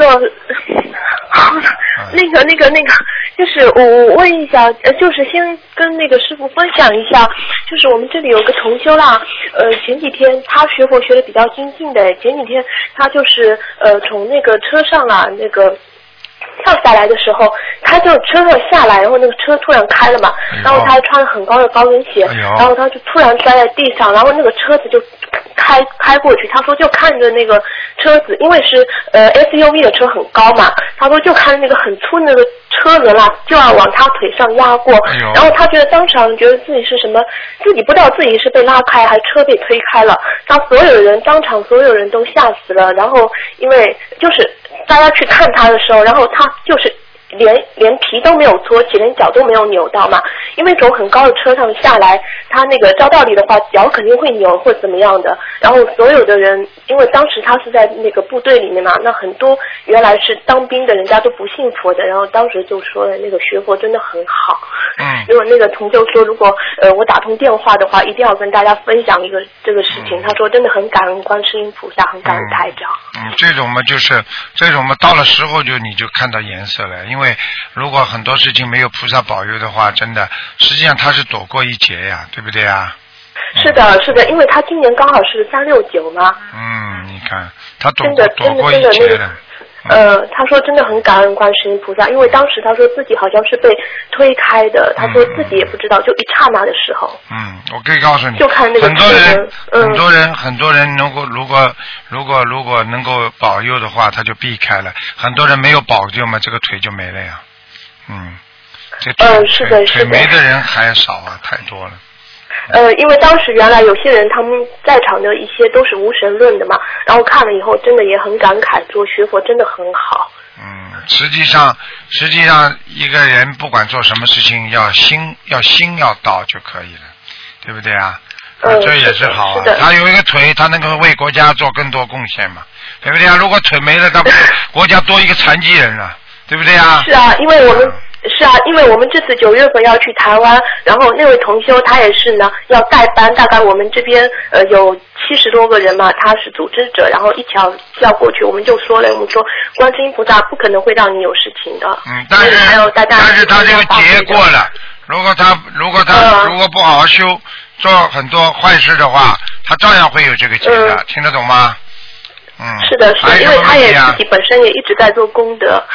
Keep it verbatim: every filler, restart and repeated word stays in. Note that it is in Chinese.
个，那个那个那个，就是我我问一下，呃，就是先跟那个师傅分享一下，就是我们这里有个同修啦，呃，前几天他学佛学的比较精进的，前几天他就是呃从那个车上啊那个。跳下来的时候，他就车上下来，然后那个车突然开了嘛，哎、然后他穿很高的高跟鞋，哎、然后他就突然摔在地上，然后那个车子就开开过去。他说就看着那个车子，因为是呃 S U V 的车很高嘛，他说就看着那个很粗那个车轮啦，就要往他腿上压过，哎、然后他觉得当场觉得自己是什么，自己不知道自己是被拉开还车被推开了，当所有人当场所有人都吓死了，然后因为就是大家去看他的时候，然后他就是连连皮都没有搓起，连脚都没有扭到嘛，因为从很高的车上下来，他那个照道理的话脚肯定会扭或怎么样的，然后所有的人因为当时他是在那个部队里面嘛，那很多原来是当兵的人家都不信佛的，然后当时就说那个学佛真的很好，嗯，如果那个同修说如果呃我打通电话的话一定要跟大家分享一个这个事情，嗯、他说真的很感恩观世音菩萨，很感恩台长。 嗯，这种嘛就是这种嘛到了时候就你就看到颜色了，因为如果很多事情没有菩萨保佑的话，真的实际上他是躲过一劫呀，对不对啊？ 是的，是的，因为他今年刚好是三六九嘛。 嗯，你看他躲过躲过一劫的。 呃，他说真的很感恩观世音菩萨，因为当时他说自己好像是被推开的，他说自己也不知道，就一刹那的时候。嗯， 我可以告诉你， 就看那个很多人，嗯、很多人，很多人能够如果如果如果能够保佑的话，他就避开了；很多人没有保佑嘛，这个腿就没了呀。嗯，这腿、 呃、是的是的， 腿没的人还少啊，太多了。 呃，因为当时原来有些人他们在场的一些都是无神论的嘛，然后看了以后真的也很感慨，说学佛真的很好。 嗯，实际上实际上一个人不管做什么事情，要心要心要到就可以了，对不对啊？ 嗯， 这也是好啊。他有一个腿，他能够为国家做更多贡献嘛，对不对啊？如果腿没了，他不国家多一个残疾人了，对不对啊？ 是啊，因为我们。是啊，因为我们这次九月份要去台湾，然后那位同修他也是呢，要代班，大概我们这边呃有七十多个人嘛，他是组织者，然后一条叫过去，我们就说了，我们说观世音菩萨不可能会让你有事情的。 嗯，但是还有大家， 但是他这个劫过了，如果他如果他、嗯、如果不好好修，做很多坏事的话，他照样会有这个劫的，嗯、听得懂吗？嗯， 是的，是的，因为他也自己本身也一直在做功德。